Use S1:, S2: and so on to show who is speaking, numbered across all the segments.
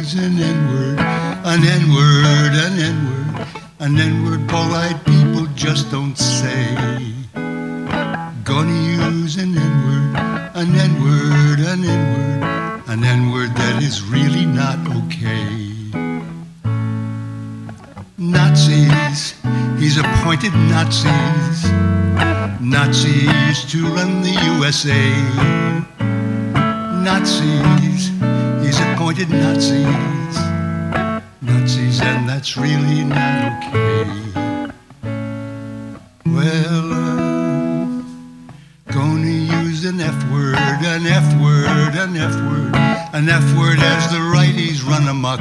S1: use an N-word, an N-word, an N-word, an N-word polite people just don't say. Gonna use an N-word, an N-word, an N-word, an N-word that is really not okay. Nazis, he's appointed Nazis. Nazis to run the USA. Nazis, he's appointed Nazis. Nazis, and that's really not okay. Well, gonna use an F-word, an F-word, an F-word, an F-word as the righties run amok.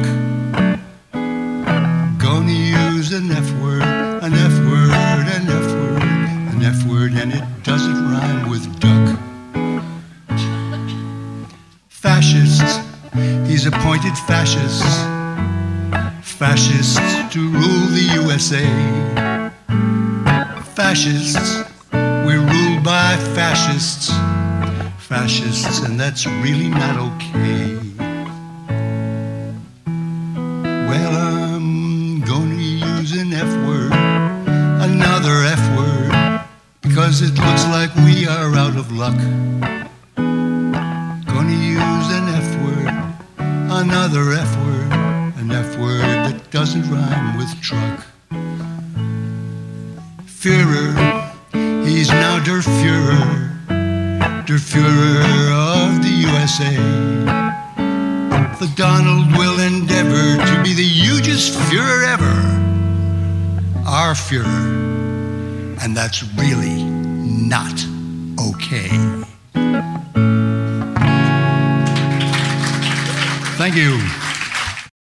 S1: Gonna use an F-word, an F-word, an F-word, an F-word, and it doesn't rhyme with duck. Fascists, he's appointed fascists. Fascists to rule the USA. Fascists, we're ruled by fascists. Fascists, and that's really not okay. Well, I'm gonna use an F-word, another F-word, because it looks like we are out of luck. Gonna use an F-word, another F-word, an F-word that doesn't rhyme with truck. Führer, he's now Der Führer, Der Führer of the USA. For Donald will endeavor to be the hugest Führer ever, our Führer, and that's really not okay. Thank you.